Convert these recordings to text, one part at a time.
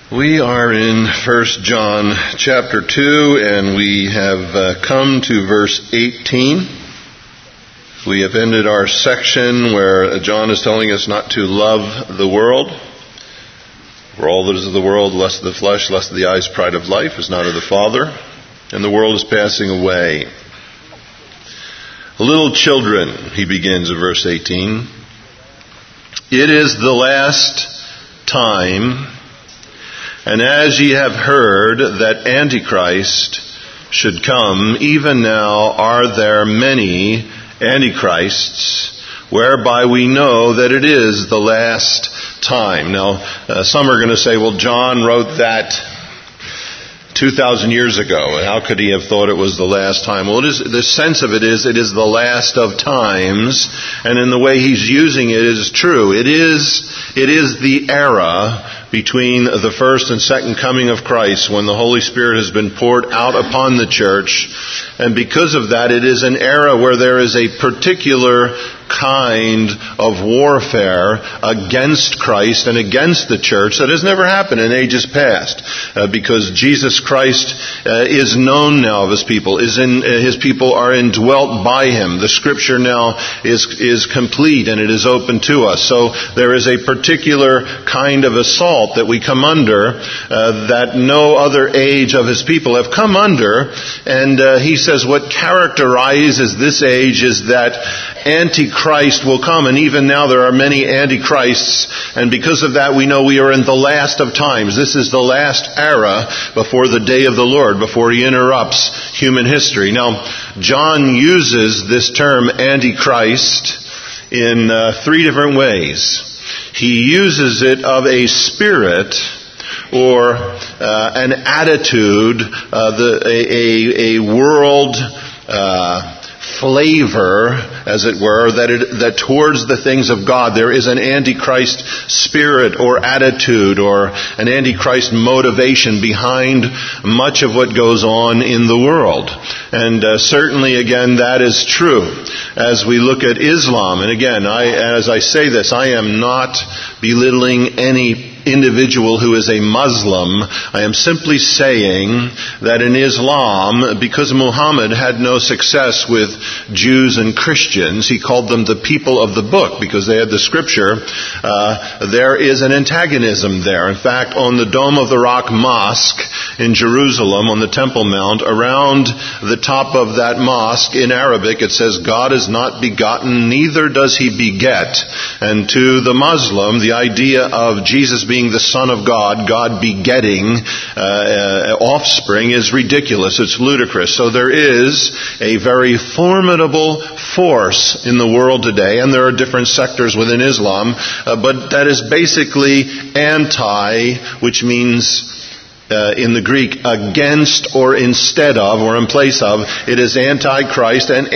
We are in 1 John chapter 2, and we have come to verse 18. We have ended our section where John is telling us not to love the world. For all that is of the world, lust of the flesh, lust of the eyes, pride of life, is not of the Father, and the world is passing away. Little children, he begins in verse 18, it is the last time, and as ye have heard that Antichrist should come, even now are there many Antichrists, whereby we know that it is the last time. Now, some are going to say, well, John wrote that 2,000 years ago, and how could he have thought it was the last time? Well, the sense of it is the last of times, and in the way he's using it is true. It is the era between the first and second coming of Christ, when the Holy Spirit has been poured out upon the church. And because of that, it is an era where there is a particular kind of warfare against Christ and against the church that has never happened in ages past. Because Jesus Christ is known now of His people. His people are indwelt by Him. The Scripture now is complete and it is open to us. So there is a particular kind of assault that we come under that no other age of His people have come under. And he says what characterizes this age is that Antichrist will come, and even now there are many Antichrists, and because of that we know we are in the last of times. This is the last era before the day of the Lord, before He interrupts human history. Now, John uses this term Antichrist in three different ways. He uses it of a spirit or an attitude, a world flavor, as it were, that towards the things of God there is an Antichrist spirit or attitude or an Antichrist motivation behind much of what goes on in the world. And certainly, again, that is true as we look at Islam. And again, as I say this, I am not belittling any individual who is a Muslim. I am simply saying that in Islam, because Muhammad had no success with Jews and Christians, he called them the people of the book because they had the Scripture. There is an antagonism there. In fact, on the Dome of the Rock Mosque in Jerusalem, on the Temple Mount, around the top of that mosque in Arabic, it says, God is not begotten, neither does He beget. And to the Muslim, the idea of Jesus being the Son of God, God begetting offspring, is ridiculous. It's ludicrous. So there is a very formidable force in the world today, and there are different sectors within Islam, but that is basically anti, which means in the Greek, against or instead of or in place of. It is anti-Christ and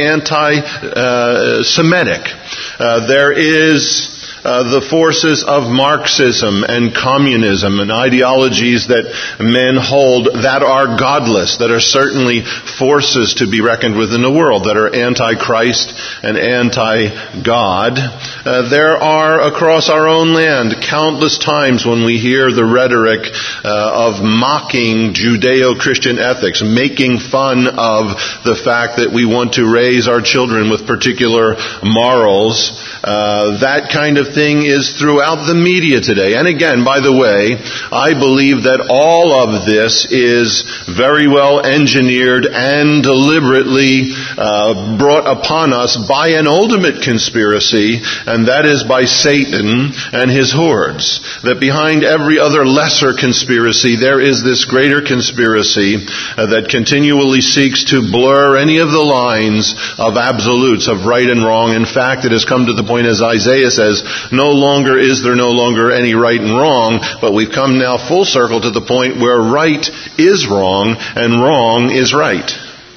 anti-Semitic. There is the forces of Marxism and communism and ideologies that men hold that are godless, that are certainly forces to be reckoned with in the world, that are anti-Christ and anti-God. There are across our own land countless times when we hear the rhetoric of mocking Judeo-Christian ethics, making fun of the fact that we want to raise our children with particular morals. That kind of thing is throughout the media today. And again, by the way, I believe that all of this is very well engineered and deliberately brought upon us by an ultimate conspiracy, and that is by Satan and his hordes. That behind every other lesser conspiracy, there is this greater conspiracy that continually seeks to blur any of the lines of absolutes, of right and wrong. In fact, it has come to the point, as Isaiah says, no longer is there no longer any right and wrong, but we've come now full circle to the point where right is wrong and wrong is right.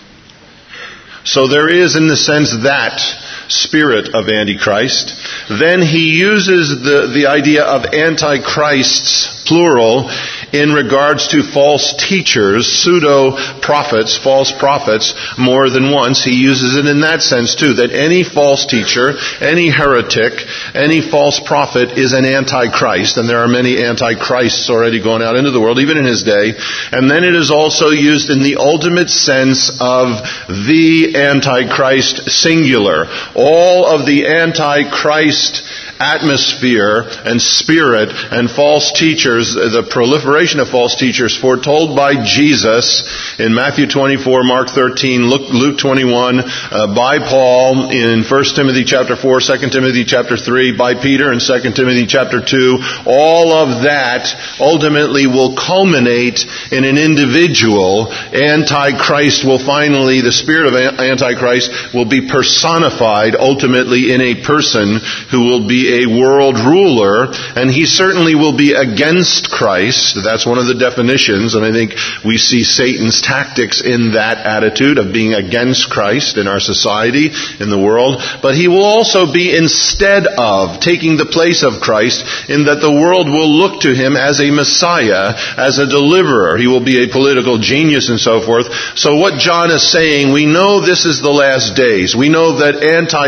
So there is, in the sense, that spirit of Antichrist. Then he uses the idea of antichrists, plural, in regards to false teachers, pseudo-prophets, false prophets, more than once. He uses it in that sense too, that any false teacher, any heretic, any false prophet is an antichrist, and there are many antichrists already going out into the world, even in his day. And then it is also used in the ultimate sense of the Antichrist singular. All of the Antichrist atmosphere and spirit and false teachers, the proliferation of false teachers foretold by Jesus in Matthew 24, Mark 13, Luke 21, by Paul in 1 Timothy chapter 4, 2 Timothy chapter 3, by Peter in 2 Timothy chapter 2, all of that ultimately will culminate in an individual. Antichrist will finally, the spirit of Antichrist will be personified ultimately in a person who will be a world ruler, and he certainly will be against Christ. That's one of the definitions, and I think we see Satan's tactics in that attitude of being against Christ in our society, in the world. But he will also be instead of, taking the place of Christ, in that the world will look to him as a Messiah, as a deliverer. He will be a political genius and so forth. So what John is saying, we know this is the last days. We know that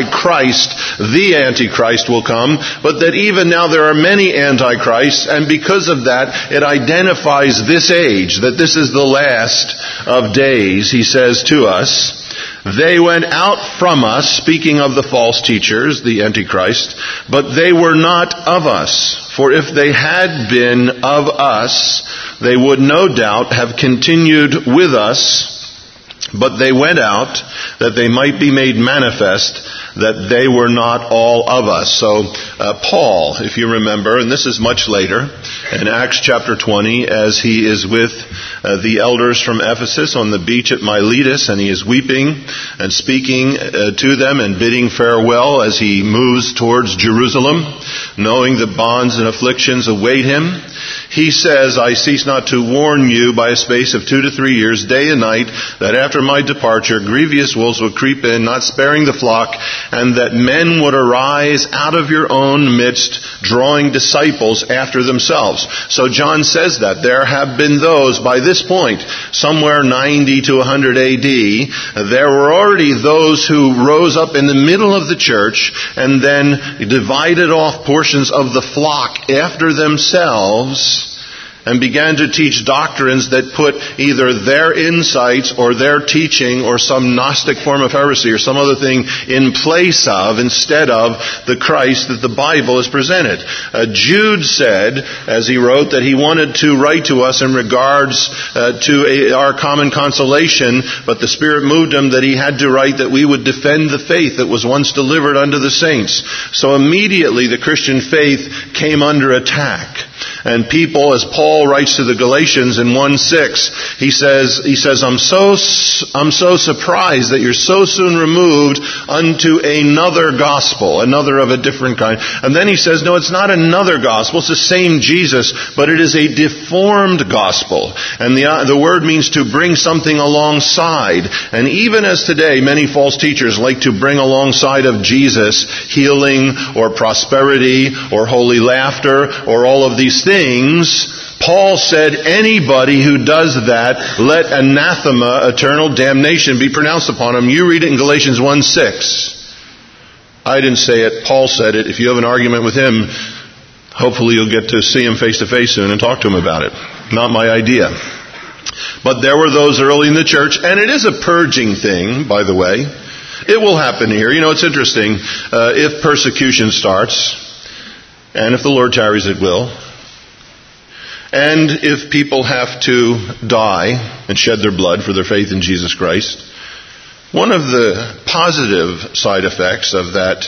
the Antichrist will come, but that even now there are many antichrists, and because of that, it identifies this age, that this is the last of days. He says to us, they went out from us, speaking of the false teachers, the Antichrist, but they were not of us. For if they had been of us, they would no doubt have continued with us. But they went out that they might be made manifest that they were not all of us. So Paul, if you remember, and this is much later, in Acts chapter 20, as he is with the elders from Ephesus on the beach at Miletus, and he is weeping and speaking to them and bidding farewell as he moves towards Jerusalem, knowing the bonds and afflictions await him. He says, I cease not to warn you by a space of 2 to 3 years, day and night, that after my departure grievous wolves would creep in, not sparing the flock, and that men would arise out of your own midst, drawing disciples after themselves. So John says that there have been those, by this point, somewhere 90 to 100 AD, there were already those who rose up in the middle of the church and then divided off portions of the flock after themselves, and began to teach doctrines that put either their insights or their teaching or some Gnostic form of heresy or some other thing in place of, instead of, the Christ that the Bible has presented. Jude said, as he wrote, that he wanted to write to us in regards to our common consolation, but the Spirit moved him that he had to write that we would defend the faith that was once delivered unto the saints. So immediately the Christian faith came under attack. And people, as Paul writes to the Galatians in 1:6, he says, I'm so surprised that you're so soon removed unto another gospel, another of a different kind. And then he says, no, it's not another gospel, it's the same Jesus, but it is a deformed gospel. And the word means to bring something alongside. And even as today, many false teachers like to bring alongside of Jesus healing or prosperity or holy laughter or all of these things, Paul said, anybody who does that, let anathema, eternal damnation, be pronounced upon him. You read it in Galatians 1:6. I didn't say it. Paul said it. If you have an argument with him, hopefully you'll get to see him face to face soon and talk to him about it. Not my idea. But there were those early in the church, and it is a purging thing, by the way. It will happen here. You know, it's interesting. If persecution starts, and if the Lord tarries, it will, and if people have to die and shed their blood for their faith in Jesus Christ, one of the positive side effects of that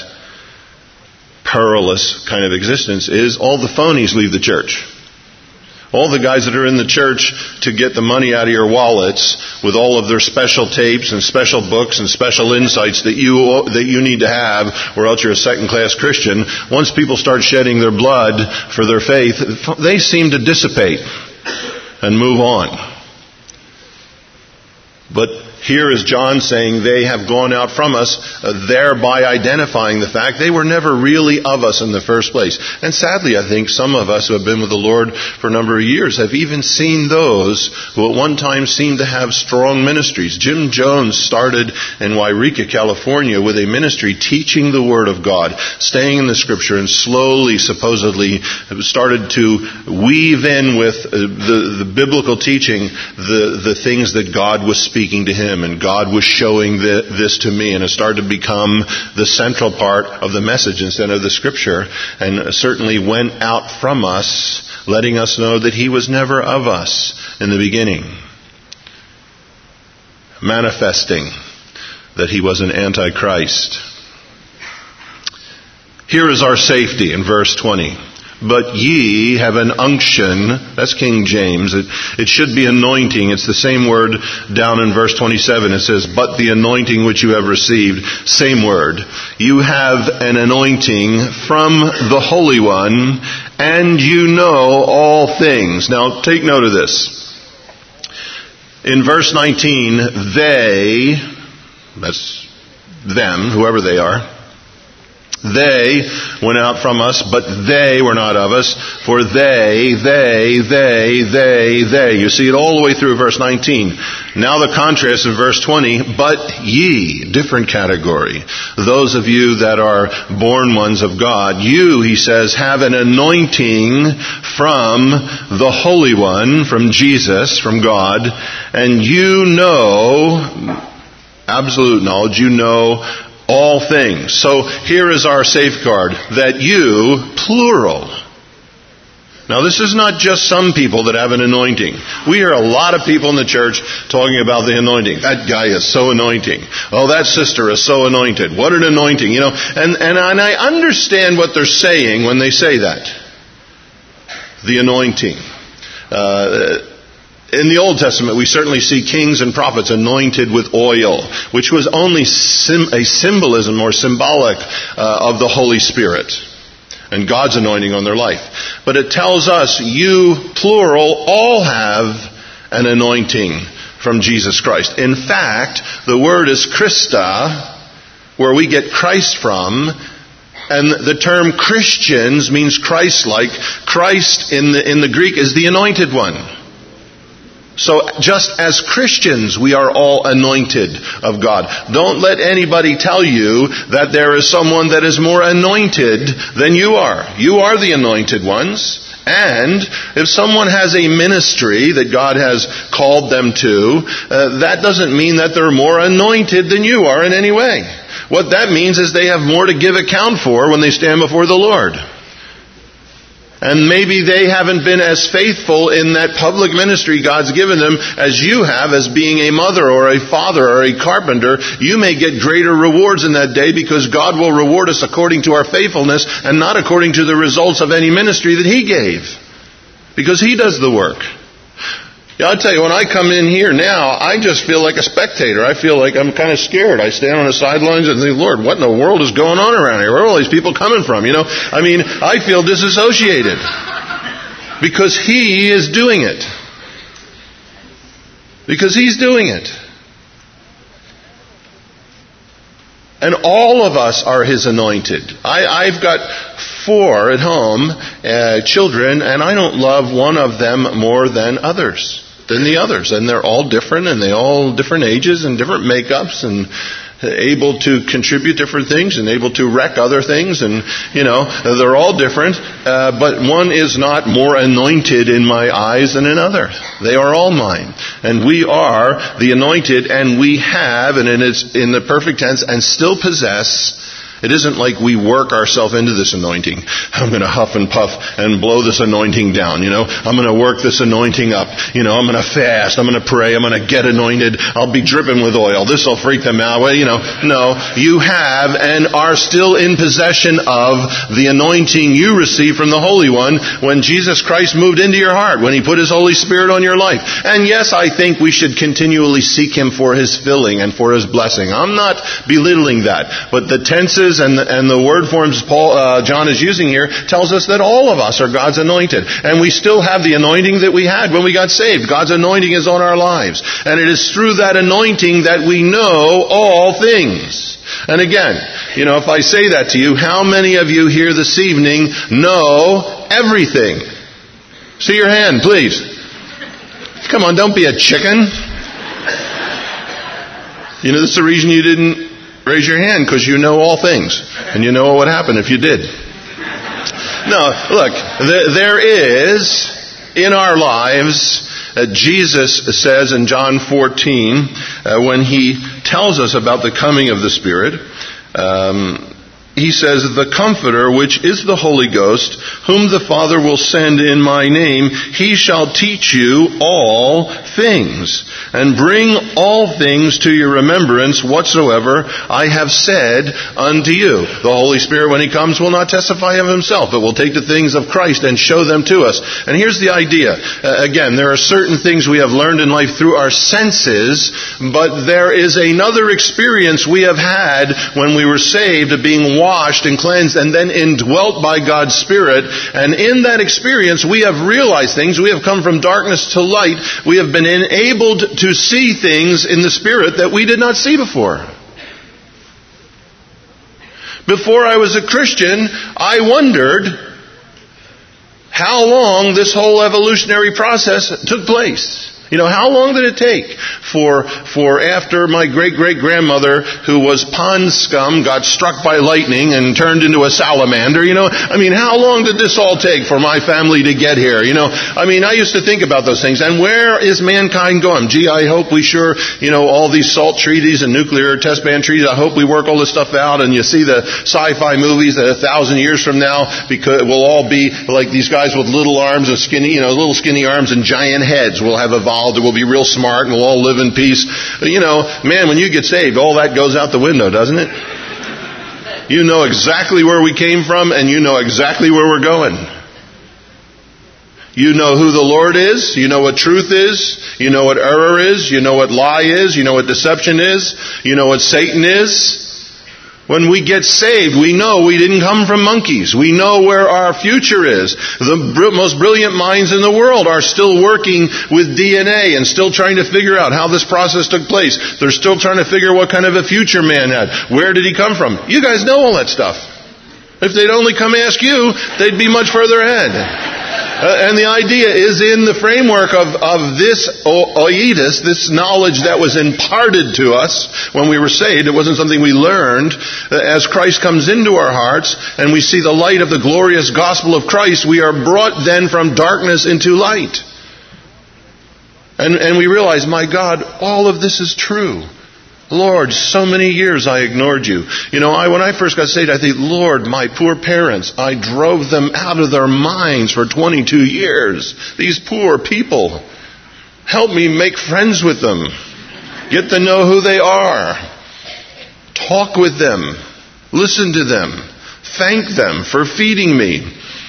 perilous kind of existence is all the phonies leave the church. All the guys that are in the church to get the money out of your wallets with all of their special tapes and special books and special insights that you need to have, or else you're a second-class Christian. Once people start shedding their blood for their faith, they seem to dissipate and move on. But here is John saying they have gone out from us, thereby identifying the fact they were never really of us in the first place. And sadly, I think some of us who have been with the Lord for a number of years have even seen those who at one time seemed to have strong ministries. Jim Jones started in Wairika, California with a ministry teaching the Word of God, staying in the Scripture, and slowly, supposedly, started to weave in with the biblical teaching the things that God was speaking to him, and God was showing this to me, and it started to become the central part of the message instead of the Scripture, and certainly went out from us, letting us know that he was never of us in the beginning, manifesting that he was an antichrist. Here is our safety in verse 20. But ye have an unction. That's King James. It should be anointing. It's the same word down in verse 27. It says, but the anointing which you have received. Same word. You have an anointing from the Holy One, and you know all things. Now take note of this. In verse 19, they, that's them, whoever they are, they went out from us, but they were not of us, for they. You see it all the way through verse 19. Now the contrast in verse 20, but ye, different category. Those of you that are born ones of God, you, he says, have an anointing from the Holy One, from Jesus, from God, and you know, absolute knowledge, you know all things. So here is our safeguard, that you, plural. Now this is not just some people that have an anointing. We hear a lot of people in the church talking about the anointing. That guy is so anointing. Oh, that sister is so anointed. What an anointing, you know. And I understand what they're saying when they say that. The anointing. In the Old Testament, we certainly see kings and prophets anointed with oil, which was only a symbolism or symbolic of the Holy Spirit and God's anointing on their life. But it tells us, you, plural, all have an anointing from Jesus Christ. In fact, the word is Christa, where we get Christ from. And the term Christians means Christ-like. Christ in the Greek is the anointed one. So just as Christians, we are all anointed of God. Don't let anybody tell you that there is someone that is more anointed than you are. You are the anointed ones. And if someone has a ministry that God has called them to, that doesn't mean that they're more anointed than you are in any way. What that means is they have more to give account for when they stand before the Lord. And maybe they haven't been as faithful in that public ministry God's given them as you have, as being a mother or a father or a carpenter. You may get greater rewards in that day, because God will reward us according to our faithfulness and not according to the results of any ministry that He gave. Because He does the work. Yeah, I'll tell you, when I come in here now, I just feel like a spectator. I feel like I'm kind of scared. I stand on the sidelines and think, Lord, what in the world is going on around here? Where are all these people coming from? You know, I mean, I feel disassociated. Because He is doing it. Because He's doing it. And all of us are His anointed. I've got 4 at home, children, and I don't love one of them more than the others. And they're all different, and they all different ages and different makeups, and able to contribute different things and able to wreck other things. And, you know, they're all different, but one is not more anointed in my eyes than another. They are all mine. And we are the anointed, and we have, and it's in the perfect tense, and still possess. It isn't like we work ourselves into this anointing. I'm going to huff and puff and blow this anointing down, you know. I'm going to work this anointing up. You know, I'm going to fast. I'm going to pray. I'm going to get anointed. I'll be dripping with oil. This will freak them out. Well, you know, no. You have and are still in possession of the anointing you received from the Holy One when Jesus Christ moved into your heart, when He put His Holy Spirit on your life. And yes, I think we should continually seek Him for His filling and for His blessing. I'm not belittling that. But the tenses is, and the word forms John is using here, tells us that all of us are God's anointed. And we still have the anointing that we had when we got saved. God's anointing is on our lives. And it is through that anointing that we know all things. And again, if I say that to you, how many of you here this evening know everything? See your hand, please. Come on, don't be a chicken. This is the reason you didn't raise your hand, because you know all things. And you know what would happen if you did. No, look, there is in our lives, Jesus says in John 14, when he tells us about the coming of the Spirit, he says, the Comforter, which is the Holy Ghost, whom the Father will send in my name, he shall teach you all things, and bring all things to your remembrance whatsoever I have said unto you. The Holy Spirit, when he comes, will not testify of himself, but will take the things of Christ and show them to us. And here's the idea. Again, there are certain things we have learned in life through our senses, but there is another experience we have had when we were saved of being washed and cleansed and then indwelt by God's Spirit. And in that experience, we have realized things. We have come from darkness to light. We have been enabled to see things in the Spirit that we did not see before. Before I was a Christian, I wondered how long this whole evolutionary process took place. How long did it take for after my great-great-grandmother, who was pond scum, got struck by lightning and turned into a salamander? How long did this all take for my family to get here? I used to think about those things. And where is mankind going? Gee, I hope we all these SALT treaties and nuclear test ban treaties, I hope we work all this stuff out. And you see the sci-fi movies that 1,000 years from now, because we'll all be like these guys with little arms and little skinny arms and giant heads will have evolved. We'll be real smart and we'll all live in peace. Man, when you get saved, all that goes out the window, doesn't it? You know exactly where we came from and you know exactly where we're going. You know who the Lord is. You know what truth is. You know what error is. You know what lie is. You know what deception is. You know what Satan is. When we get saved, we know we didn't come from monkeys. We know where our future is. The most brilliant minds in the world are still working with DNA and still trying to figure out how this process took place. They're still trying to figure what kind of a future man had. Where did he come from? You guys know all that stuff. If they'd only come ask you, they'd be much further ahead. And the idea is in the framework of this oitis, this knowledge that was imparted to us when we were saved. It wasn't something we learned. As Christ comes into our hearts and we see the light of the glorious gospel of Christ, we are brought then from darkness into light. And we realize, my God, all of this is true. Lord, so many years I ignored you. When I first got saved, I think, Lord, my poor parents, I drove them out of their minds for 22 years. These poor people. Help me make friends with them. Get to know who they are. Talk with them. Listen to them. Thank them for feeding me.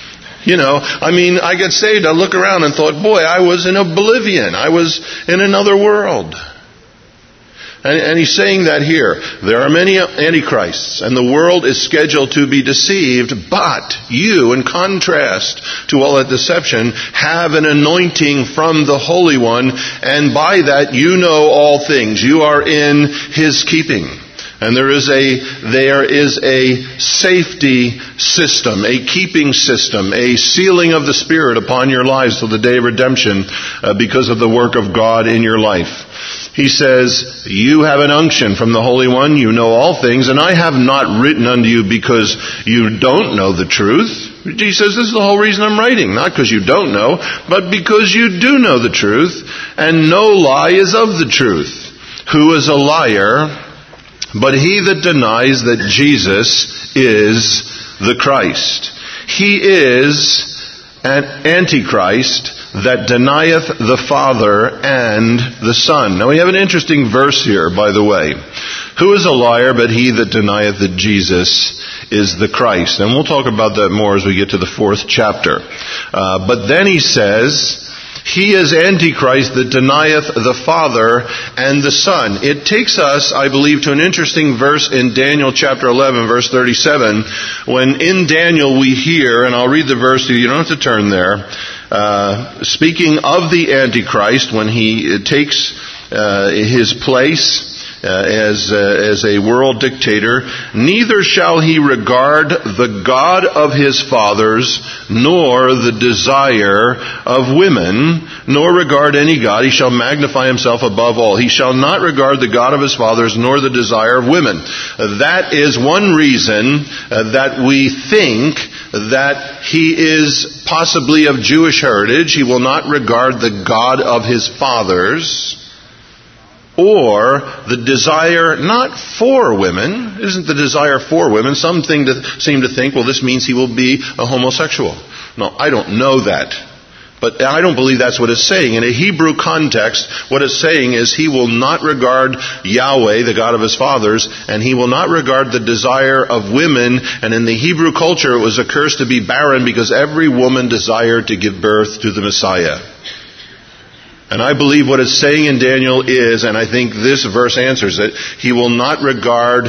I got saved, I look around and thought, boy, I was in oblivion. I was in another world. And he's saying that here. There are many antichrists, and the world is scheduled to be deceived, but you, in contrast to all that deception, have an anointing from the Holy One, and by that you know all things. You are in His keeping. And there is a safety system, a keeping system, a sealing of the Spirit upon your lives till the day of redemption because of the work of God in your life. He says, you have an unction from the Holy One, you know all things, and I have not written unto you because you don't know the truth. He says, this is the whole reason I'm writing, not because you don't know, but because you do know the truth, and no lie is of the truth. Who is a liar, but he that denies that Jesus is the Christ? He is an antichrist that denieth the Father and the Son. Now we have an interesting verse here, by the way. Who is a liar but he that denieth that Jesus is the Christ? And we'll talk about that more as we get to the 4th chapter. But then he says, He is Antichrist that denieth the Father and the Son. It takes us, I believe, to an interesting verse in Daniel chapter 11, verse 37, when in Daniel we hear, and I'll read the verse to you, you don't have to turn there, speaking of the Antichrist when he takes his place as a world dictator, neither shall he regard the God of his fathers, nor the desire of women, nor regard any God. He shall magnify himself above all. He shall not regard the God of his fathers, nor the desire of women. That is one reason that we think that he is possibly of Jewish heritage. He will not regard the God of his fathers, or the desire not for women. Isn't the desire for women? Some seem to think, well, this means he will be a homosexual. No, I don't know that. But I don't believe that's what it's saying. In a Hebrew context, what it's saying is he will not regard Yahweh, the God of his fathers, and he will not regard the desire of women. And in the Hebrew culture, it was a curse to be barren because every woman desired to give birth to the Messiah. And I believe what it's saying in Daniel is, and I think this verse answers it, he will not regard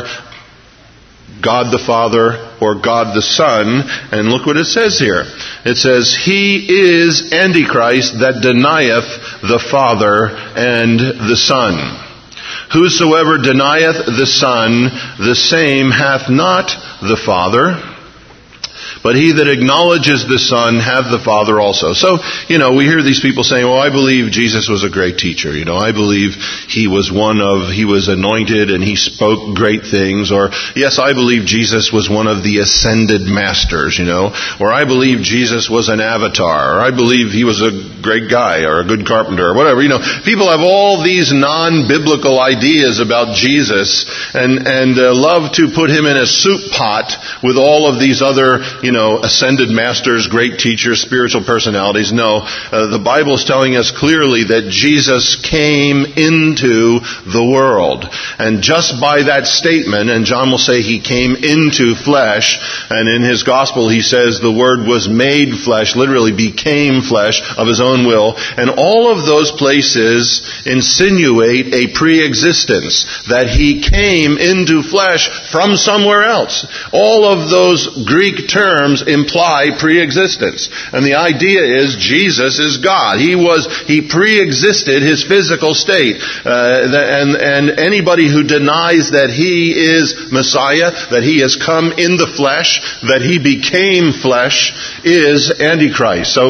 God the Father or God the Son. And look what it says here. It says, he is Antichrist that denieth the Father and the Son. Whosoever denieth the Son, the same hath not the Father. But he that acknowledges the Son hath the Father also. So, we hear these people saying, well, I believe Jesus was a great teacher. I believe he was anointed and he spoke great things. Or, yes, I believe Jesus was one of the ascended masters, Or I believe Jesus was an avatar. Or I believe he was a great guy or a good carpenter or whatever. People have all these non-biblical ideas about Jesus and love to put him in a soup pot with all of these other, ascended masters, great teachers, spiritual personalities. No, the Bible is telling us clearly that Jesus came into the world. And just by that statement, and John will say he came into flesh, and in his gospel he says the Word was made flesh, literally became flesh of his own will. And all of those places insinuate a pre-existence, that he came into flesh from somewhere else. All of those Greek terms imply pre-existence. And the idea is Jesus is God. He pre-existed his physical state. And anybody who denies that he is Messiah, that he has come in the flesh, that he became flesh, is Antichrist. So,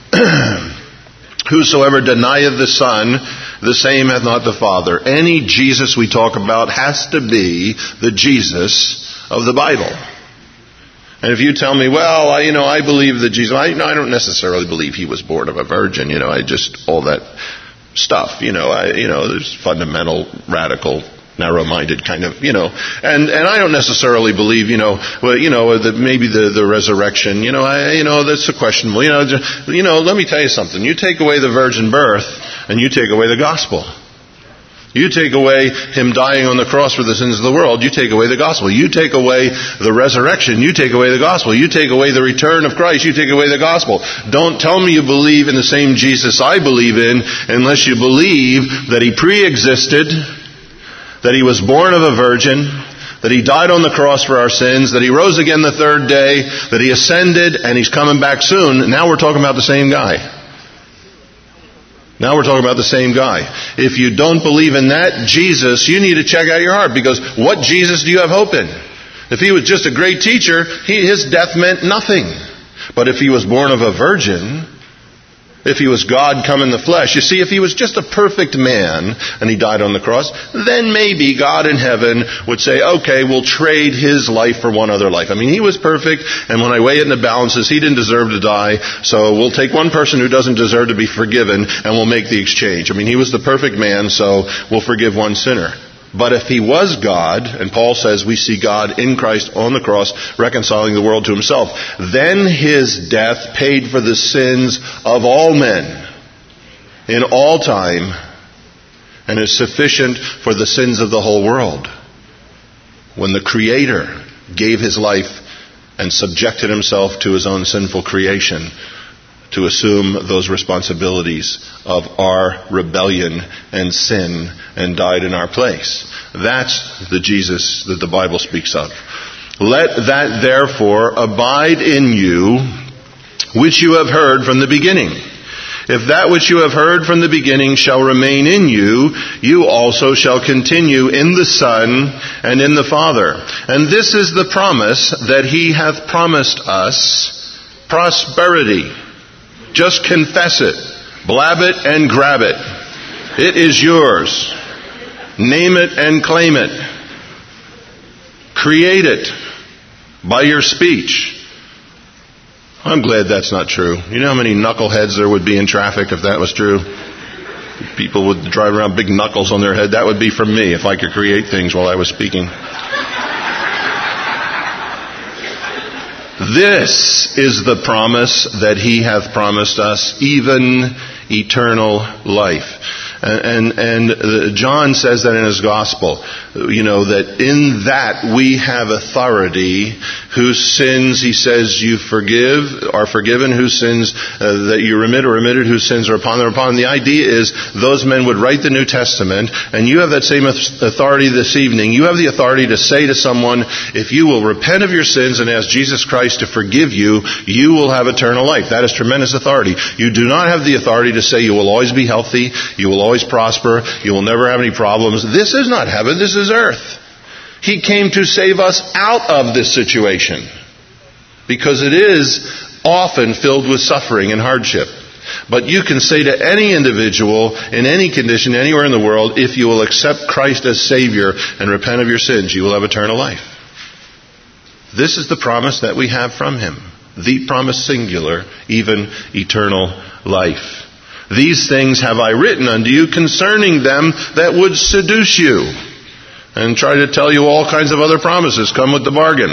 whosoever denieth the Son, the same hath not the Father. Any Jesus we talk about has to be the Jesus of the Bible. And if you tell me, well, I believe that Jesus, I don't necessarily believe he was born of a virgin, all that stuff, there's fundamental, radical, narrow-minded kind of, and I don't necessarily believe, that maybe the resurrection, that's a questionable, let me tell you something. You take away the virgin birth, and you take away the gospel. You take away him dying on the cross for the sins of the world, you take away the gospel. You take away the resurrection, you take away the gospel. You take away the return of Christ, you take away the gospel. Don't tell me you believe in the same Jesus I believe in unless you believe that he pre-existed, that he was born of a virgin, that he died on the cross for our sins, that he rose again the third day, that he ascended, and he's coming back soon. Now we're talking about the same guy. Now we're talking about the same guy. If you don't believe in that Jesus, you need to check out your heart, because what Jesus do you have hope in? If he was just a great teacher, his death meant nothing. But if he was born of a virgin, if he was God come in the flesh, you see, if he was just a perfect man and he died on the cross, then maybe God in heaven would say, okay, we'll trade his life for one other life. I mean, he was perfect, and when I weigh it in the balances, he didn't deserve to die, so we'll take one person who doesn't deserve to be forgiven and we'll make the exchange. I mean, he was the perfect man, so we'll forgive one sinner. But if he was God, and Paul says we see God in Christ on the cross reconciling the world to himself, then his death paid for the sins of all men in all time and is sufficient for the sins of the whole world. When the Creator gave his life and subjected himself to his own sinful creation, to assume those responsibilities of our rebellion and sin and died in our place. That's the Jesus that the Bible speaks of. Let that therefore abide in you, which you have heard from the beginning. If that which you have heard from the beginning shall remain in you, you also shall continue in the Son and in the Father. And this is the promise that he hath promised us, prosperity. Just confess it. Blab it and grab it. It is yours. Name it and claim it. Create it by your speech. I'm glad that's not true. You know how many knuckleheads there would be in traffic if that was true? People would drive around big knuckles on their head. That would be from me if I could create things while I was speaking. This is the promise that he hath promised us, even eternal life. And John says that in his gospel, that in that we have authority, whose sins, he says, you are forgiven, whose sins that you remit are remitted, whose sins are upon them. And the idea is those men would write the New Testament, and you have that same authority this evening. You have the authority to say to someone, if you will repent of your sins and ask Jesus Christ to forgive you, you will have eternal life. That is tremendous authority. You do not have the authority to say you will always be healthy, you will always prosper, you will never have any problems. This is not heaven, this is earth. He came to save us out of this situation, because it is often filled with suffering and hardship. But you can say to any individual in any condition anywhere in the world, if you will accept Christ as Savior and repent of your sins, you will have eternal life. This is the promise that we have from him. The promise singular, even eternal life. These things have I written unto you concerning them that would seduce you, and try to tell you all kinds of other promises come with the bargain.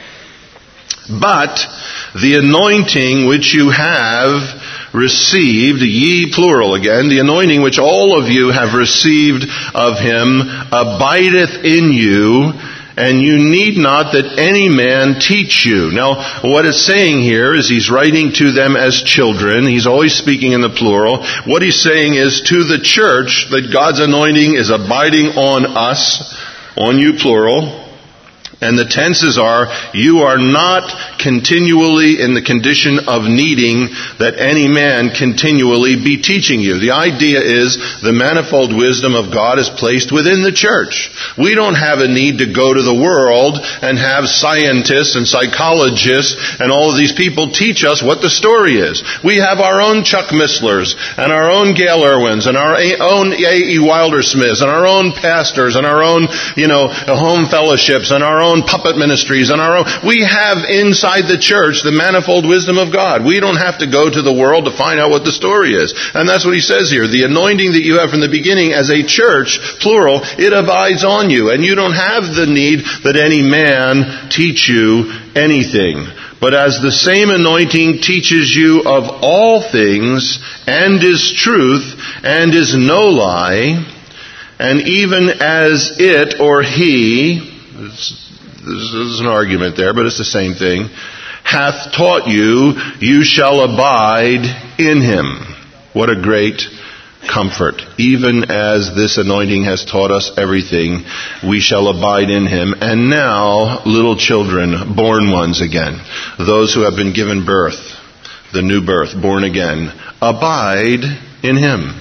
But the anointing which you have received, ye plural again, the anointing which all of you have received of him abideth in you, and you need not that any man teach you. Now, what it's saying here is he's writing to them as children. He's always speaking in the plural. What he's saying is to the church that God's anointing is abiding on us, on you plural. And the tenses are, you are not continually in the condition of needing that any man continually be teaching you. The idea is the manifold wisdom of God is placed within the church. We don't have a need to go to the world and have scientists and psychologists and all of these people teach us what the story is. We have our own Chuck Misslers and our own Gail Irwins and our own A.E. Wildersmiths and our own pastors and our own, home fellowships and our own puppet ministries and our own. We have inside the church the manifold wisdom of God. We don't have to go to the world to find out what the story is. And that's what he says here. The anointing that you have from the beginning as a church, plural, it abides on you. And you don't have the need that any man teach you anything. But as the same anointing teaches you of all things, and is truth, and is no lie, and even as it or he, there's an argument there, but it's the same thing, hath taught you, you shall abide in him. What a great comfort. Even as this anointing has taught us everything, we shall abide in him. And now, little children, born ones again, those who have been given birth, the new birth, born again, abide in him.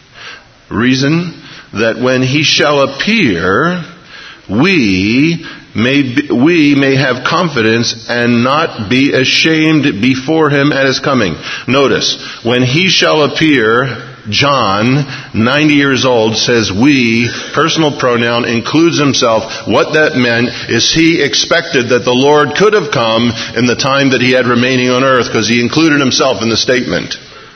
Reason that when he shall appear, we may have confidence and not be ashamed before him at his coming. Notice, when he shall appear, John, 90 years old, says we, personal pronoun, includes himself. What that meant is he expected that the Lord could have come in the time that he had remaining on earth, because he included himself in the statement.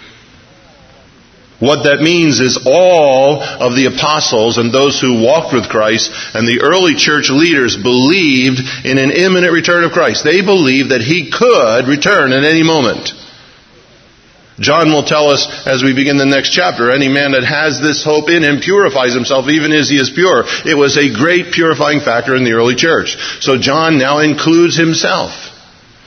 What that means is all of the apostles and those who walked with Christ and the early church leaders believed in an imminent return of Christ. They believed that he could return at any moment. John will tell us as we begin the next chapter, any man that has this hope in him purifies himself even as he is pure. It was a great purifying factor in the early church. So John now includes himself.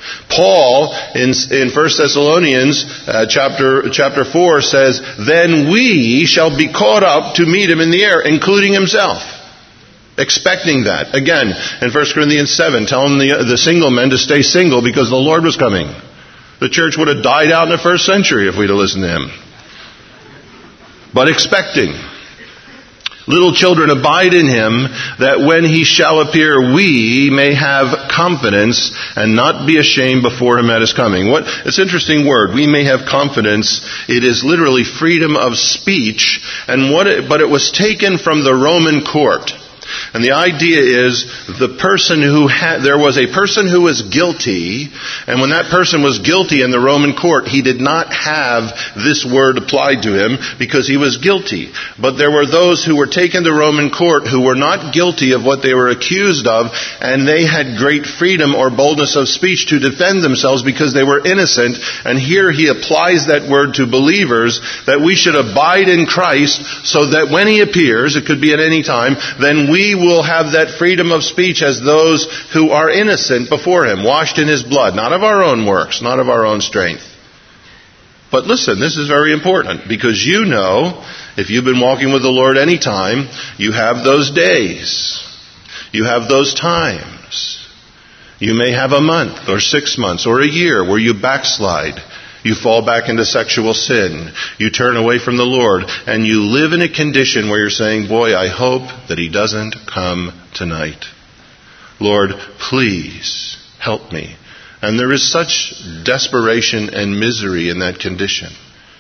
Paul in 1 Thessalonians chapter 4 says, then we shall be caught up to meet him in the air, including himself. Expecting that. Again, in 1 Corinthians 7, telling the single men to stay single because the Lord was coming. The church would have died out in the first century if we'd have listened to him. But expecting. Little children, abide in him, that when he shall appear, we may have confidence and not be ashamed before him at his coming. It's an interesting word. We may have confidence. It is literally freedom of speech, but it was taken from the Roman court. And the idea is there was a person who was guilty, and when that person was guilty in the Roman court, he did not have this word applied to him because he was guilty. But there were those who were taken to Roman court who were not guilty of what they were accused of, and they had great freedom or boldness of speech to defend themselves because they were innocent. And here he applies that word to believers, that we should abide in Christ so that when he appears, it could be at any time, then we will have that freedom of speech as those who are innocent before him, washed in his blood, not of our own works, not of our own strength. But listen, this is very important, because you know, if you've been walking with the Lord any time, you have those days. You have those times. You may have a month or 6 months or a year where you backslide. You fall back into sexual sin. You turn away from the Lord. And you live in a condition where you're saying, boy, I hope that he doesn't come tonight. Lord, please help me. And there is such desperation and misery in that condition.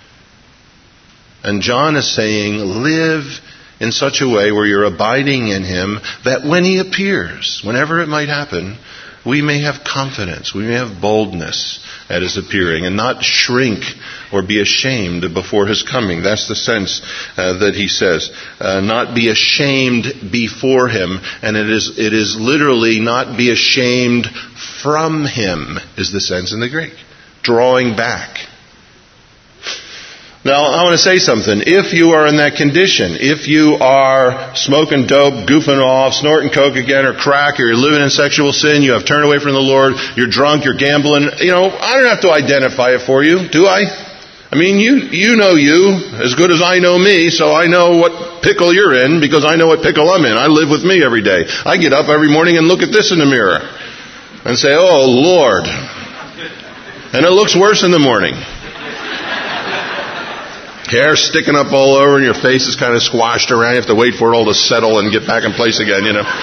And John is saying, live in such a way where you're abiding in him, that when he appears, whenever it might happen, we may have confidence, we may have boldness at his appearing, and not shrink or be ashamed before his coming. That's the sense that he says. Not be ashamed before him, and it is literally not be ashamed from him, is the sense in the Greek. Drawing back. Now, I want to say something. If you are in that condition, if you are smoking dope, goofing off, snorting coke again, or crack, or you're living in sexual sin, you have turned away from the Lord, you're drunk, you're gambling, I don't have to identify it for you, do I? I mean, you know you as good as I know me, so I know what pickle you're in because I know what pickle I'm in. I live with me every day. I get up every morning and look at this in the mirror and say, oh, Lord. And it looks worse in the morning. Hair sticking up all over and your face is kind of squashed around. You have to wait for it all to settle and get back in place again,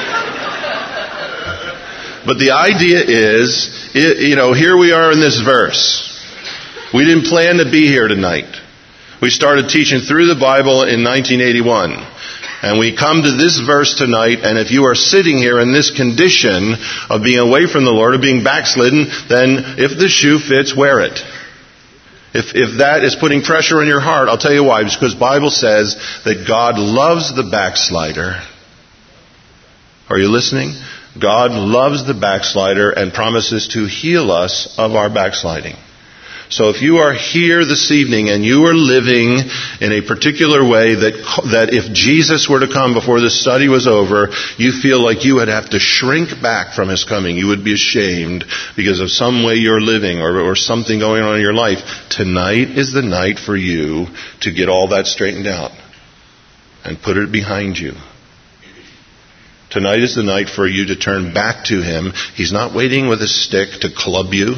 But the idea is, here we are in this verse. We didn't plan to be here tonight. We started teaching through the Bible in 1981. And we come to this verse tonight, and if you are sitting here in this condition of being away from the Lord, of being backslidden, then if the shoe fits, wear it. If that is putting pressure on your heart, I'll tell you why. It's because the Bible says that God loves the backslider. Are you listening? God loves the backslider and promises to heal us of our backsliding. So if you are here this evening and you are living in a particular way that if Jesus were to come before the study was over, you feel like you would have to shrink back from his coming. You would be ashamed because of some way you're living or something going on in your life. Tonight is the night for you to get all that straightened out and put it behind you. Tonight is the night for you to turn back to him. He's not waiting with a stick to club you.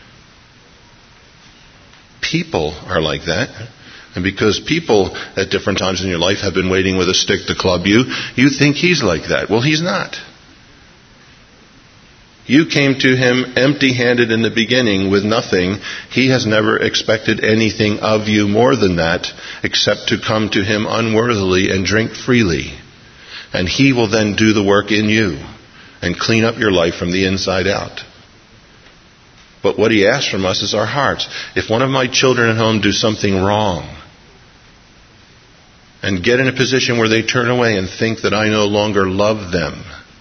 People are like that. And because people at different times in your life have been waiting with a stick to club you, you think he's like that. Well, he's not. You came to him empty-handed in the beginning with nothing. He has never expected anything of you more than that, except to come to him unworthily and drink freely. And he will then do the work in you and clean up your life from the inside out. But what he asks from us is our hearts. If one of my children at home do something wrong and get in a position where they turn away and think that I no longer love them,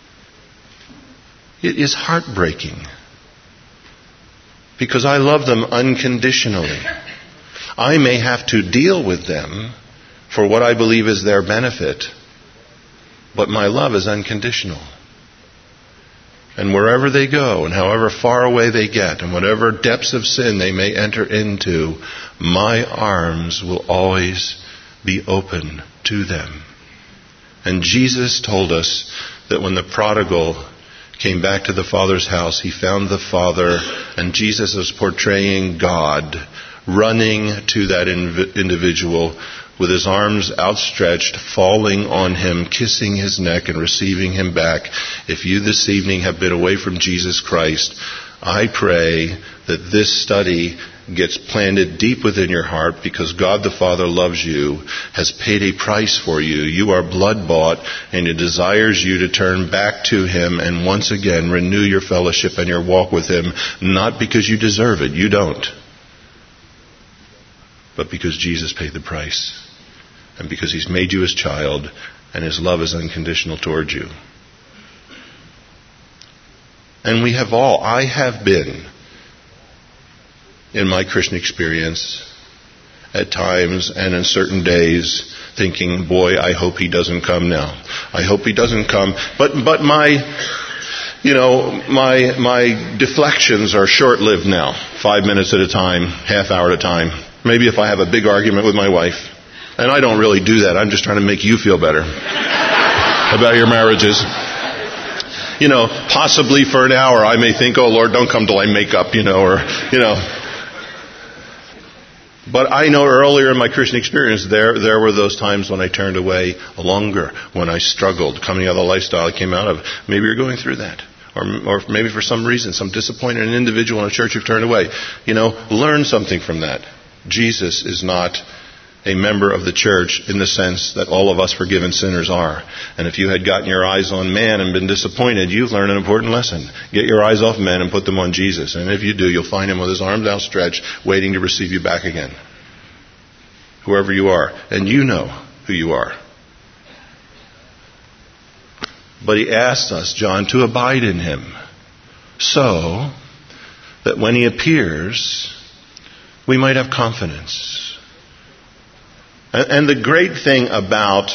it is heartbreaking. Because I love them unconditionally. I may have to deal with them for what I believe is their benefit, but my love is unconditional. And wherever they go, and however far away they get, and whatever depths of sin they may enter into, my arms will always be open to them. And Jesus told us that when the prodigal came back to the Father's house, he found the Father, and Jesus was portraying God running to that individual with his arms outstretched, falling on him, kissing his neck and receiving him back. If you this evening have been away from Jesus Christ, I pray that this study gets planted deep within your heart, because God the Father loves you, has paid a price for you. You are blood bought, and He desires you to turn back to Him and once again renew your fellowship and your walk with Him, not because you deserve it. You don't. But because Jesus paid the price. And because He's made you His child, and His love is unconditional towards you. And we have all, I have been, in my Christian experience, at times and in certain days, thinking, boy, I hope he doesn't come now. I hope he doesn't come. But my deflections are short-lived now. 5 minutes at a time, half hour at a time. Maybe if I have a big argument with my wife. And I don't really do that. I'm just trying to make you feel better about your marriages. Possibly for an hour I may think, oh Lord, don't come till I make up, But I know earlier in my Christian experience, there were those times when I turned away longer, when I struggled, coming out of the lifestyle I came out of. Maybe you're going through that. Or maybe for some reason, some disappointment in an individual in a church you've turned away. Learn something from that. Jesus is not a member of the church in the sense that all of us forgiven sinners are. And if you had gotten your eyes on man and been disappointed, you've learned an important lesson. Get your eyes off man and put them on Jesus. And if you do, you'll find Him with His arms outstretched, waiting to receive you back again. Whoever you are. And you know who you are. But He asked us, John, to abide in Him, so that when He appears, we might have confidence. And the great thing about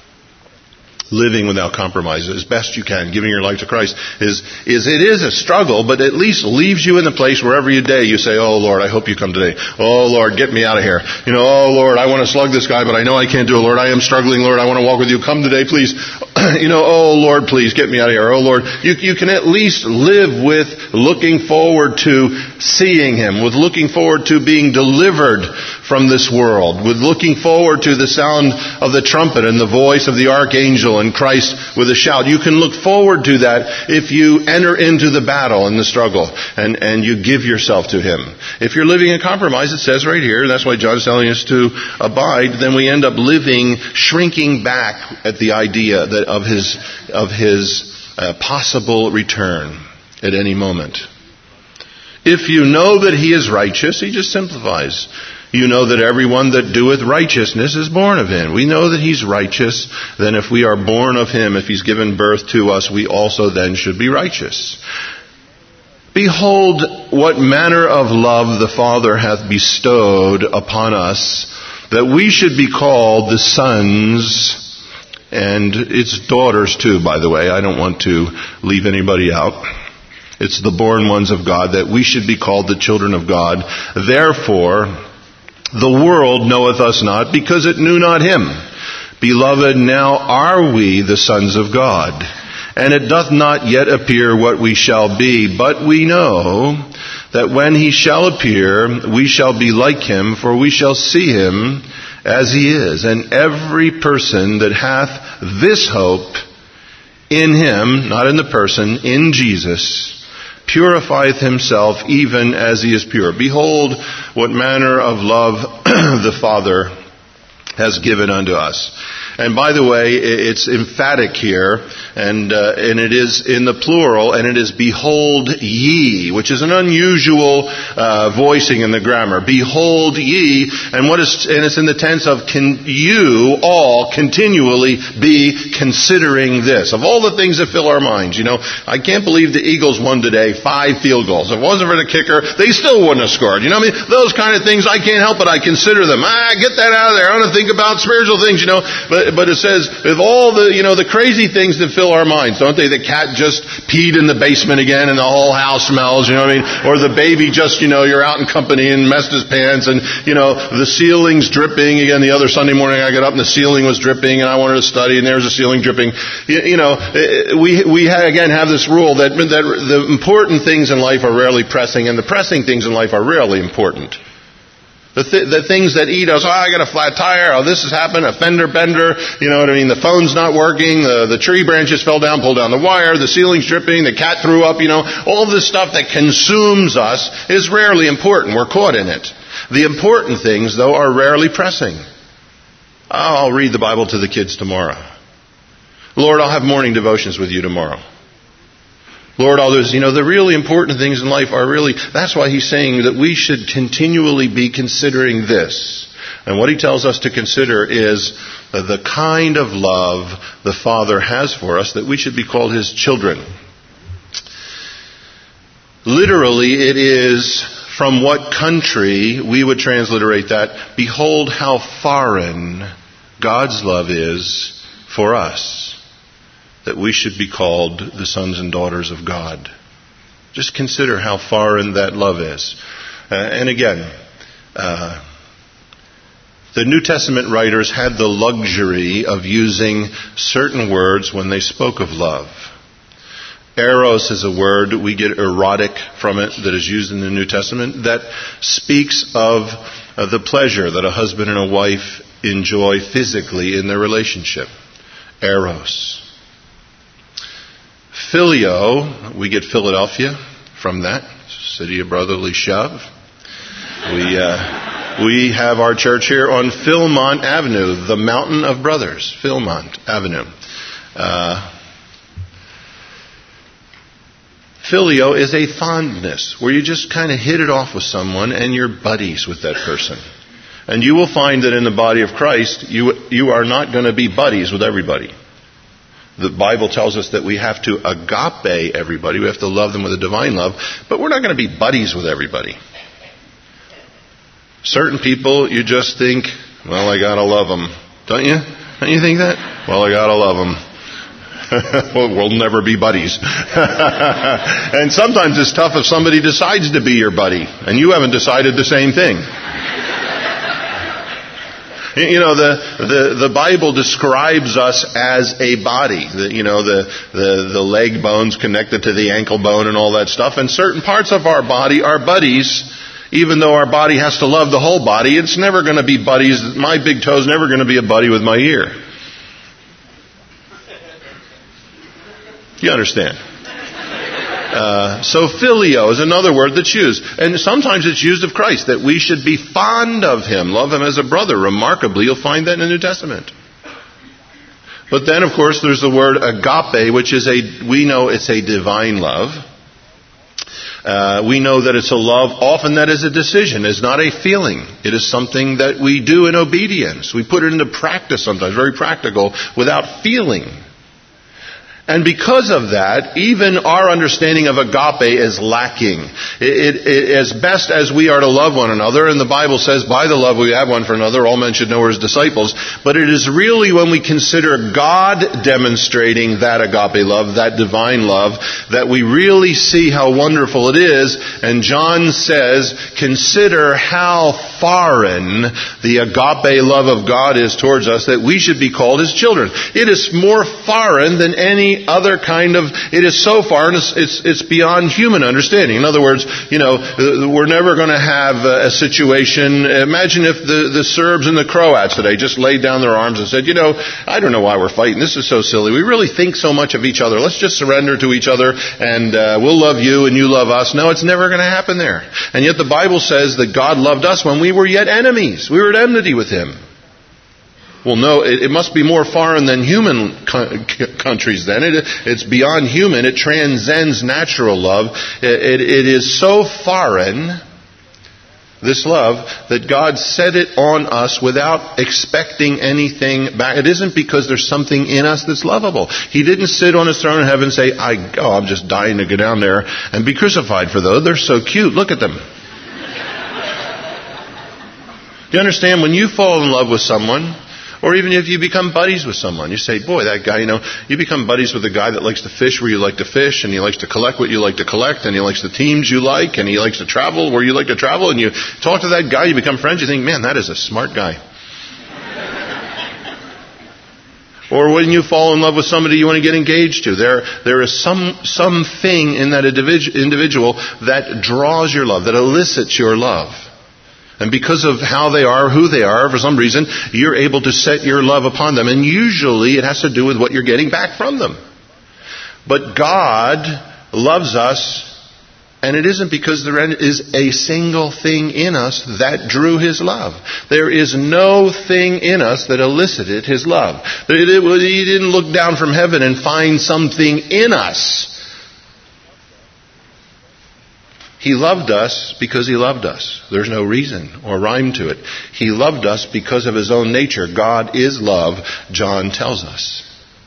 living without compromise, as best you can, giving your life to Christ, is it is a struggle, but at least leaves you in the place where every day you say, oh Lord, I hope you come today. Oh Lord, get me out of here. Oh Lord, I want to slug this guy, but I know I can't do it. Lord, I am struggling. Lord, I want to walk with you. Come today, please. Oh Lord, please get me out of here. Oh Lord, you can at least live with looking forward to seeing Him, with looking forward to being delivered from this world, with looking forward to the sound of the trumpet and the voice of the archangel and Christ with a shout. You can look forward to that if you enter into the battle and the struggle and you give yourself to Him. If you're living in compromise, it says right here, that's why John's telling us to abide, then we end up shrinking back at the idea that of his possible return at any moment. If you know that He is righteous, He just simplifies. You know that everyone that doeth righteousness is born of Him. We know that He's righteous. Then if we are born of Him, if He's given birth to us, we also then should be righteous. Behold, what manner of love the Father hath bestowed upon us, that we should be called the sons, and it's daughters too, by the way. I don't want to leave anybody out. It's the born ones of God, that we should be called the children of God. Therefore, the world knoweth us not, because it knew not Him. Beloved, now are we the sons of God. And it doth not yet appear what we shall be, but we know that when He shall appear, we shall be like Him, for we shall see Him as He is. And every person that hath this hope in Him, not in the person, in Jesus, purifieth himself even as He is pure. Behold, what manner of love the Father has given unto us. And by the way, it's emphatic here, and it is in the plural, and it is behold ye, which is an unusual voicing in the grammar. Behold ye, and it's in the tense of can you all continually be considering this. Of all the things that fill our minds, I can't believe the Eagles won today 5 field goals. If it wasn't for the kicker, they still wouldn't have scored. Those kind of things, I can't help but I consider them. Get that out of there. I want to think about spiritual things, But but it says, with all the crazy things that fill our minds, don't they? The cat just peed in the basement again and the whole house smells, you know what I mean? Or the baby just, you're out in company and messed his pants and, the ceiling's dripping. Again, the other Sunday morning I got up and the ceiling was dripping and I wanted to study and there's a ceiling dripping. We again have this rule that the important things in life are rarely pressing and the pressing things in life are rarely important. The things that eat us, I got a flat tire, this has happened, a fender bender, you know what I mean, the phone's not working, the tree branches fell down, pulled down the wire, the ceiling's dripping, the cat threw up, all this stuff that consumes us is rarely important. We're caught in it. The important things, though, are rarely pressing. I'll read the Bible to the kids tomorrow. Lord, I'll have morning devotions with you tomorrow. Lord, all those, the really important things in life are really, that's why he's saying that we should continually be considering this. And what he tells us to consider is the kind of love the Father has for us, that we should be called his children. Literally, it is, from what country, we would transliterate that, behold how foreign God's love is for us, that we should be called the sons and daughters of God. Just consider how foreign that love is. And again, the New Testament writers had the luxury of using certain words when they spoke of love. Eros is a word, we get erotic from it, that is used in the New Testament, that speaks of the pleasure that a husband and a wife enjoy physically in their relationship. Eros. Phileo, we get Philadelphia from that, city of brotherly shove. We have our church here on Philmont Avenue, the mountain of brothers, Philmont Avenue. Phileo is a fondness where you just kind of hit it off with someone and you're buddies with that person. And you will find that in the body of Christ, you are not going to be buddies with everybody. The Bible tells us that we have to agape everybody. We have to love them with a divine love. But we're not going to be buddies with everybody. Certain people, you just think, well, I got to love them. Don't you? Don't you think that? Well, I got to love them. Well, we'll never be buddies. And sometimes it's tough if somebody decides to be your buddy and you haven't decided the same thing. The Bible describes us as a body. The leg bone's connected to the ankle bone and all that stuff. And certain parts of our body are buddies. Even though our body has to love the whole body, it's never going to be buddies. My big toe's never going to be a buddy with my ear. You understand? So phileo is another word that's used. And sometimes it's used of Christ, that we should be fond of him, love him as a brother. Remarkably, you'll find that in the New Testament. But then, of course, there's the word agape, which is we know it's a divine love. We know that it's a love often that is a decision. It's not a feeling. It is something that we do in obedience. We put it into practice sometimes, very practical, without feeling. And because of that, even our understanding of agape is lacking. As best as we are to love one another, and the Bible says, by the love we have one for another, all men should know we're his disciples. But it is really when we consider God demonstrating that agape love, that divine love, that we really see how wonderful it is. And John says, consider how foreign the agape love of God is towards us, that we should be called his children. It is more foreign than any other kind of, it is so foreign, it's beyond human understanding. In other words, we're never going to have a situation. Imagine if the Serbs and the Croats today just laid down their arms and said, I don't know why we're fighting. This is so silly. We really think so much of each other. Let's just surrender to each other and we'll love you and you love us. No, it's never going to happen there. And yet the Bible says that God loved us when we were yet enemies. We were at enmity with him. Well, no, it must be more foreign than human countries then. It's beyond human. It transcends natural love. It is so foreign, this love, that God set it on us without expecting anything back. It isn't because there's something in us that's lovable. He didn't sit on his throne in heaven and say, I'm just dying to go down there and be crucified for those. They're so cute. Look at them. Do you understand? When you fall in love with someone, Or even if you become buddies with someone, you say, boy, that guy, you become buddies with a guy that likes to fish where you like to fish, and he likes to collect what you like to collect, and he likes the teams you like, and he likes to travel where you like to travel, and you talk to that guy, you become friends, you think, man, that is a smart guy. Or when you fall in love with somebody you want to get engaged to, there is something in that individual that draws your love, that elicits your love. And because of how they are, who they are, for some reason, you're able to set your love upon them. And usually it has to do with what you're getting back from them. But God loves us, and it isn't because there is a single thing in us that drew His love. There is no thing in us that elicited His love. He didn't look down from heaven and find something in us. He loved us because He loved us. There's no reason or rhyme to it. He loved us because of His own nature. God is love, John tells us.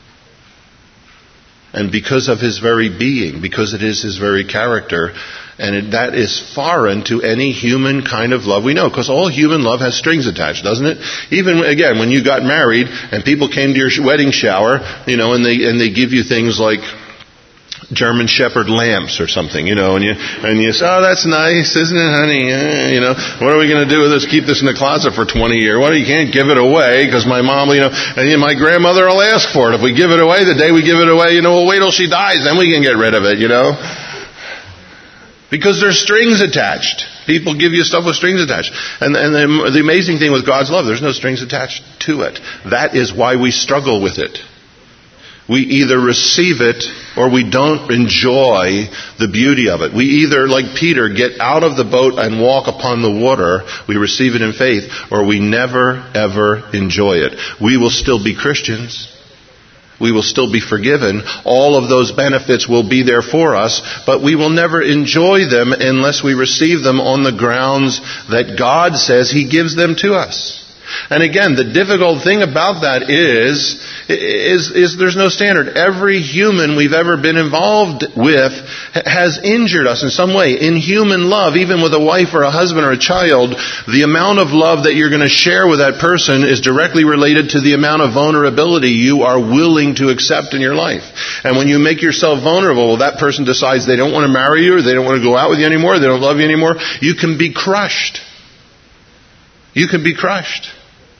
And because of His very being, because it is His very character, and that is foreign to any human kind of love we know. Because all human love has strings attached, doesn't it? Even, again, when you got married and people came to your wedding shower, and they give you things like German Shepherd lamps or something, and you say, oh, that's nice, isn't it, honey? What are we going to do with this? Keep this in the closet for 20 years. Well, you can't give it away because my mom, and my grandmother will ask for it. If we give it away, the day we give it away, we'll wait till she dies, then we can get rid of it, Because there's strings attached. People give you stuff with strings attached. And the amazing thing with God's love, there's no strings attached to it. That is why we struggle with it. We either receive it or we don't enjoy the beauty of it. We either, like Peter, get out of the boat and walk upon the water. We receive it in faith, or we never, ever enjoy it. We will still be Christians. We will still be forgiven. All of those benefits will be there for us, but we will never enjoy them unless we receive them on the grounds that God says He gives them to us. And again, the difficult thing about that is there's no standard. Every human we've ever been involved with has injured us in some way. In human love, even with a wife or a husband or a child, the amount of love that you're going to share with that person is directly related to the amount of vulnerability you are willing to accept in your life. And when you make yourself vulnerable, that person decides they don't want to marry you, or they don't want to go out with you anymore, they don't love you anymore, you can be crushed. You can be crushed.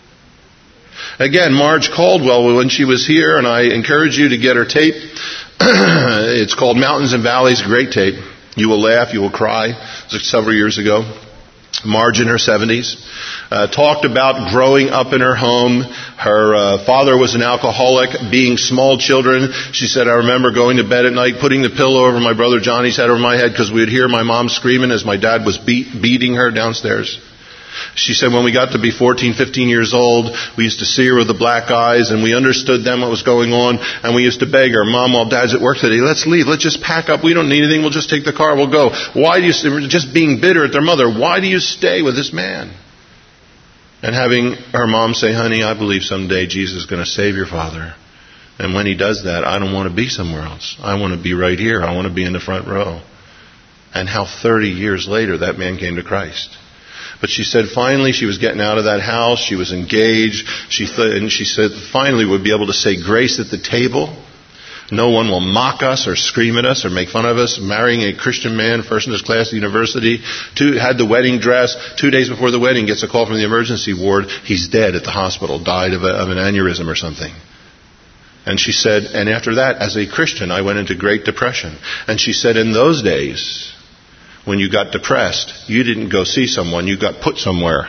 Again, Marge Caldwell, when she was here, and I encourage you to get her tape. It's called Mountains and Valleys, great tape. You will laugh, you will cry. It was several years ago. Marge in her 70s. Talked about growing up in her home. Her father was an alcoholic, being small children. She said, I remember going to bed at night, putting the pillow over my brother Johnny's head over my head because we would hear my mom screaming as my dad was beating her downstairs. She said when we got to be 14, 15 years old, we used to see her with the black eyes, and we understood then what was going on, and we used to beg her, Mom, while Dad's at work today, let's leave, let's just pack up, we don't need anything, we'll just take the car, we'll go. Why do you, just being bitter at their mother, why do you stay with this man? And having her mom say, honey, I believe someday Jesus is going to save your father. And when He does that, I don't want to be somewhere else. I want to be right here. I want to be in the front row. And how 30 years later that man came to Christ. But she said finally she was getting out of that house. She was engaged. And she said finally we'd be able to say grace at the table. No one will mock us or scream at us or make fun of us. Marrying a Christian man, first in his class at university. Had the wedding dress. 2 days before the wedding, gets a call from the emergency ward. He's dead at the hospital. Died of an aneurysm or something. And she said, and after that, as a Christian, I went into Great Depression. And she said in those days, when you got depressed, you didn't go see someone, you got put somewhere.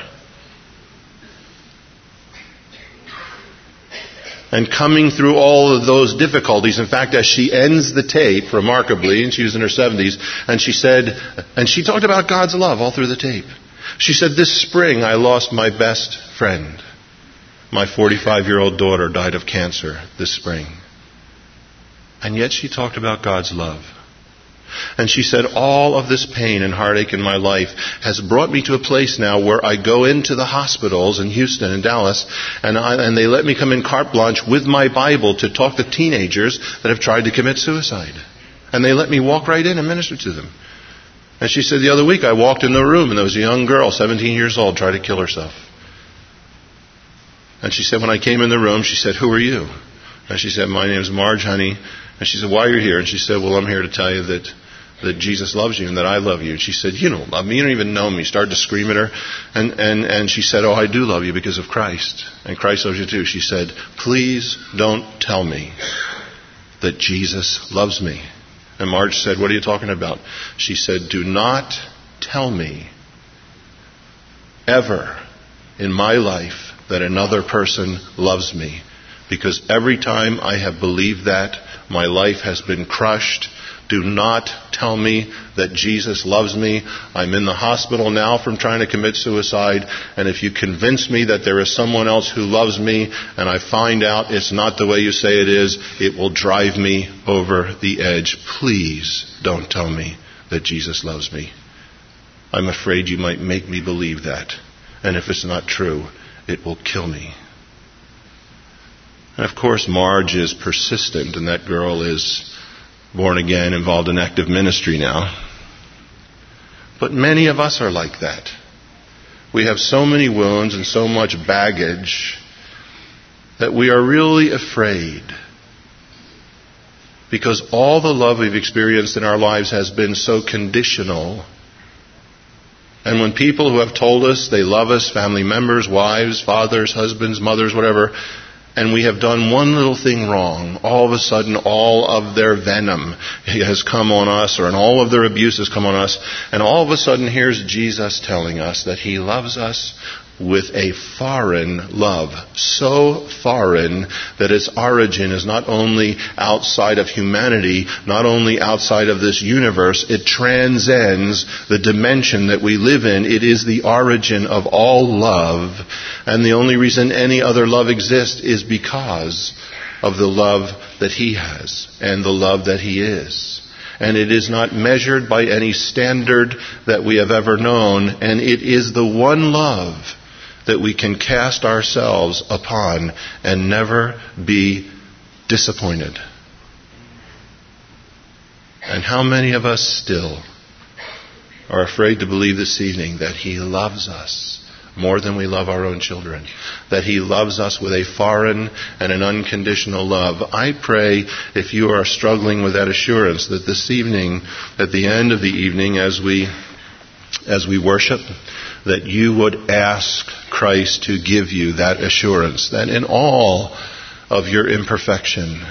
And coming through all of those difficulties, in fact, as she ends the tape, remarkably, and she was in her 70s, and she said, and she talked about God's love all through the tape. She said, this spring I lost my best friend. My 45-year-old daughter died of cancer this spring. And yet she talked about God's love. And she said, all of this pain and heartache in my life has brought me to a place now where I go into the hospitals in Houston and Dallas, and they let me come in carte blanche with my Bible to talk to teenagers that have tried to commit suicide. And they let me walk right in and minister to them. And she said the other week I walked in the room and there was a young girl, 17 years old, tried to kill herself. And she said, when I came in the room, she said, who are you? And she said, my name's Marge, honey. And she said, why are you here? And she said, well, I'm here to tell you that Jesus loves you and that I love you. And she said, you don't love me. You don't even know me. Started to scream at her. And she said, oh, I do love you because of Christ. And Christ loves you too. She said, please don't tell me that Jesus loves me. And Marge said, what are you talking about? She said, do not tell me ever in my life that another person loves me. Because every time I have believed that, my life has been crushed. Do not tell me that Jesus loves me. I'm in the hospital now from trying to commit suicide. And if you convince me that there is someone else who loves me and I find out it's not the way you say it is, it will drive me over the edge. Please don't tell me that Jesus loves me. I'm afraid you might make me believe that. And if it's not true, it will kill me. And of course, Marge is persistent, and that girl is born again, involved in active ministry now. But many of us are like that. We have so many wounds and so much baggage that we are really afraid. Because all the love we've experienced in our lives has been so conditional. And when people who have told us they love us, family members, wives, fathers, husbands, mothers, whatever, and we have done one little thing wrong, all of a sudden all of their venom has come on us, and all of their abuse has come on us, and all of a sudden here's Jesus telling us that He loves us with a foreign love. So foreign that its origin is not only outside of humanity, not only outside of this universe, it transcends the dimension that we live in. It is the origin of all love. And the only reason any other love exists is because of the love that He has and the love that He is. And it is not measured by any standard that we have ever known. And it is the one love that we can cast ourselves upon and never be disappointed. And how many of us still are afraid to believe this evening that He loves us more than we love our own children, that He loves us with a foreign and an unconditional love? I pray, if you are struggling with that assurance, that this evening, at the end of the evening, as we worship, that you would ask Christ to give you that assurance, that in all of your imperfection,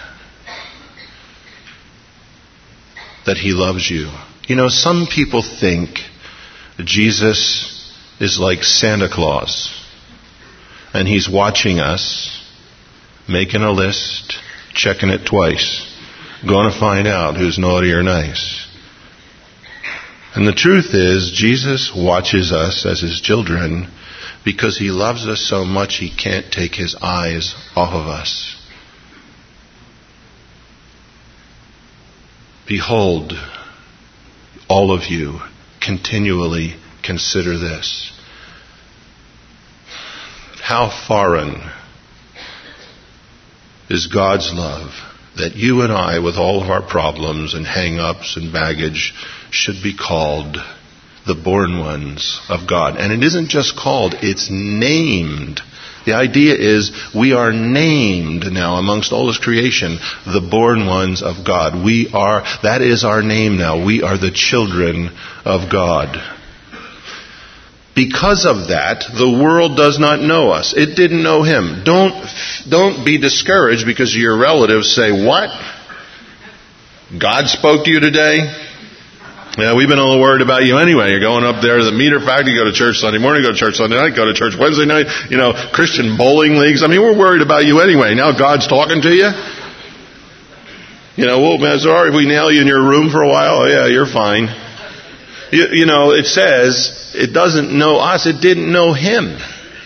that He loves you. You know, some people think Jesus is like Santa Claus, and He's watching us, making a list, checking it twice, going to find out who's naughty or nice. And the truth is, Jesus watches us as His children because He loves us so much He can't take His eyes off of us. Behold, all of you, continually consider this. How foreign is God's love that you and I, with all of our problems and hang-ups and baggage, should be called the born ones of God. And it isn't just called, it's named. The idea is we are named now amongst all His creation, the born ones of God. That is our name now. We are the children of God. Because of that, the world does not know us. It didn't know Him. Don't be discouraged because your relatives say, what? God spoke to you today? Yeah, we've been a little worried about you anyway. You're going up there to the meter factory, you go to church Sunday morning, go to church Sunday night, go to church Wednesday night, Christian bowling leagues. I mean, we're worried about you anyway. Now God's talking to you? Well, it's all right if we nail you in your room for a while. Oh, yeah, you're fine. It says it doesn't know us. It didn't know Him.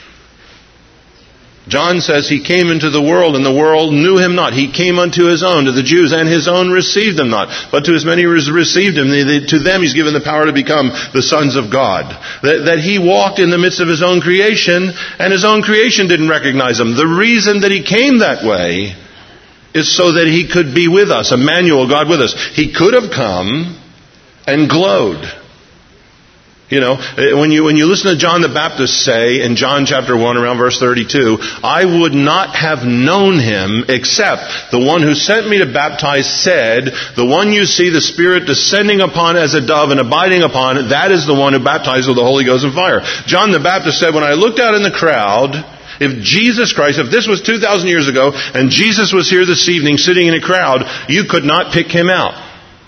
John says He came into the world, and the world knew Him not. He came unto His own, to the Jews, and His own received Him not. But to as many as received Him, to them He's given the power to become the sons of God. That He walked in the midst of His own creation, and His own creation didn't recognize Him. The reason that He came that way is so that He could be with us, Emmanuel, God with us. He could have come and glowed. You know, when you listen to John the Baptist say in John chapter 1 around verse 32, I would not have known him except the one who sent me to baptize said, the one you see the Spirit descending upon as a dove and abiding upon, that is the one who baptizes with the Holy Ghost and fire. John the Baptist said, when I looked out in the crowd, if Jesus Christ, if this was 2,000 years ago and Jesus was here this evening sitting in a crowd, you could not pick him out.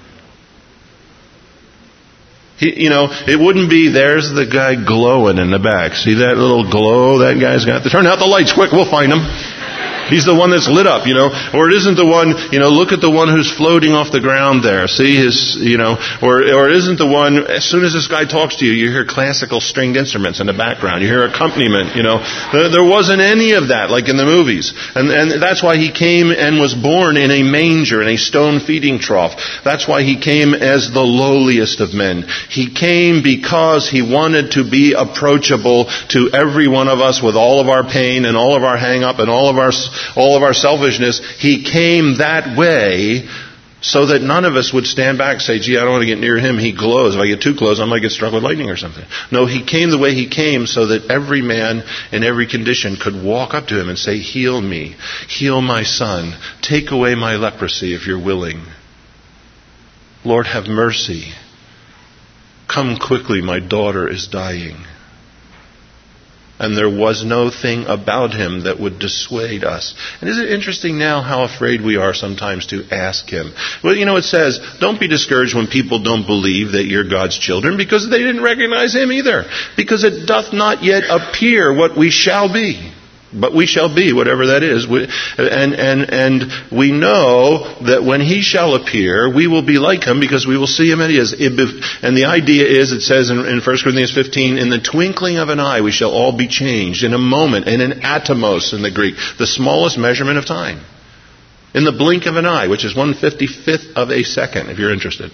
It wouldn't be, there's the guy glowing in the back. See that little glow that guy's got? Turn out the lights quick, we'll find him. He's the one that's lit up, Or it isn't the one, look at the one who's floating off the ground there. See his, or it isn't the one, as soon as this guy talks to you, you hear classical stringed instruments in the background. You hear accompaniment, There wasn't any of that like in the movies. And that's why he came and was born in a manger, in a stone feeding trough. That's why he came as the lowliest of men. He came because he wanted to be approachable to every one of us with all of our pain and all of our hang up and all of our selfishness. He came that way so that none of us would stand back and say, gee, I don't want to get near him. He glows. If I get too close, I might get struck with lightning or something. No, he came the way he came so that every man in every condition could walk up to him and say, heal me, heal my son, take away my leprosy if you're willing. Lord, have mercy. Come quickly, my daughter is dying. And there was no thing about him that would dissuade us. And isn't it interesting now how afraid we are sometimes to ask him? Well, it says, don't be discouraged when people don't believe that you're God's children, because they didn't recognize him either. Because it doth not yet appear what we shall be. But we shall be, whatever that is. And we know that when he shall appear, we will be like him because we will see him as he is. And the idea is, it says in 1 Corinthians 15, in the twinkling of an eye we shall all be changed. In a moment, in an atomos in the Greek, the smallest measurement of time. In the blink of an eye, which is 1/55th of a second, if you're interested.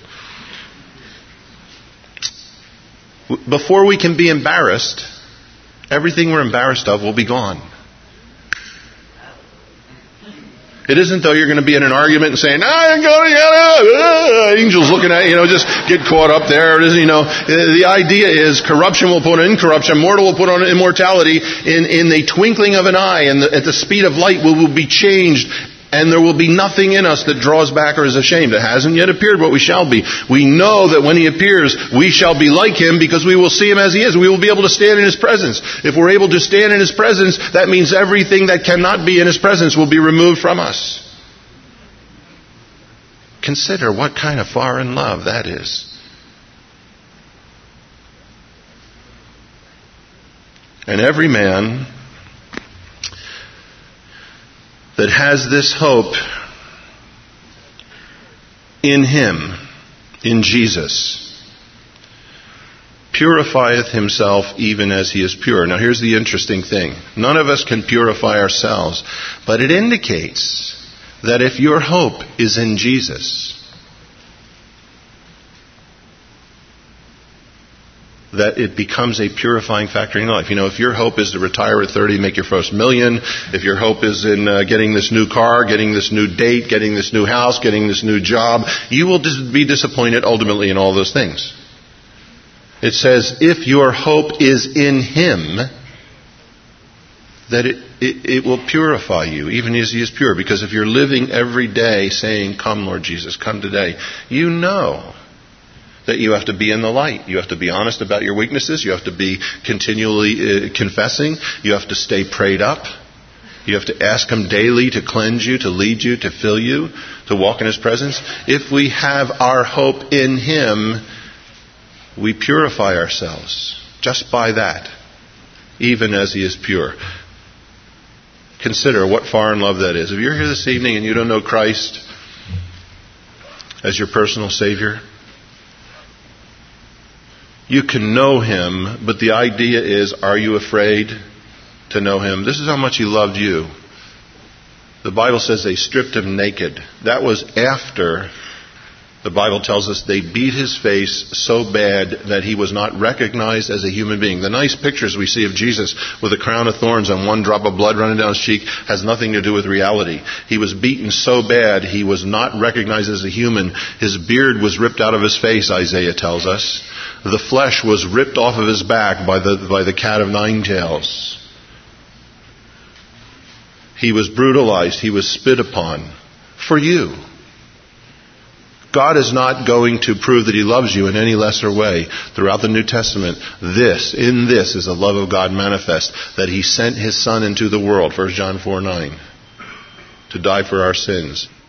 Before we can be embarrassed, everything we're embarrassed of will be gone. It isn't though you're going to be in an argument and saying, angels looking at you, just get caught up there. It isn't, the idea is corruption will put on incorruption, mortal will put on immortality. In the twinkling of an eye and at the speed of light we will be changed. And there will be nothing in us that draws back or is ashamed. It hasn't yet appeared what we shall be. We know that when he appears, we shall be like him because we will see him as he is. We will be able to stand in his presence. If we're able to stand in his presence, that means everything that cannot be in his presence will be removed from us. Consider what kind of foreign love that is. And every man that has this hope in him, in Jesus, purifieth himself even as he is pure. Now here's the interesting thing. None of us can purify ourselves, but it indicates that if your hope is in Jesus, that it becomes a purifying factor in your life. If your hope is to retire at 30, make your first million, if your hope is in getting this new car, getting this new date, getting this new house, getting this new job, you will be disappointed ultimately in all those things. It says, if your hope is in him, that it will purify you, even as he is pure. Because if you're living every day saying, come Lord Jesus, come today, you know that you have to be in the light. You have to be honest about your weaknesses. You have to be continually confessing. You have to stay prayed up. You have to ask him daily to cleanse you, to lead you, to fill you, to walk in his presence. If we have our hope in him, we purify ourselves just by that, even as he is pure. Consider what foreign love that is. If you're here this evening and you don't know Christ as your personal Savior, you can know him, but the idea is, are you afraid to know him? This is how much he loved you. The Bible says they stripped him naked. That was after, the Bible tells us, they beat his face so bad that he was not recognized as a human being. The nice pictures we see of Jesus with a crown of thorns and one drop of blood running down his cheek has nothing to do with reality. He was beaten so bad he was not recognized as a human. His beard was ripped out of his face, Isaiah tells us. the flesh was ripped off of his back by the cat of nine tails. He was brutalized. He was spit upon for you. God is not going to prove that He loves you in any lesser way. Throughout the New Testament, in this is the love of God manifest, that He sent His Son into the world, 1 John 4:9, to die for our sins.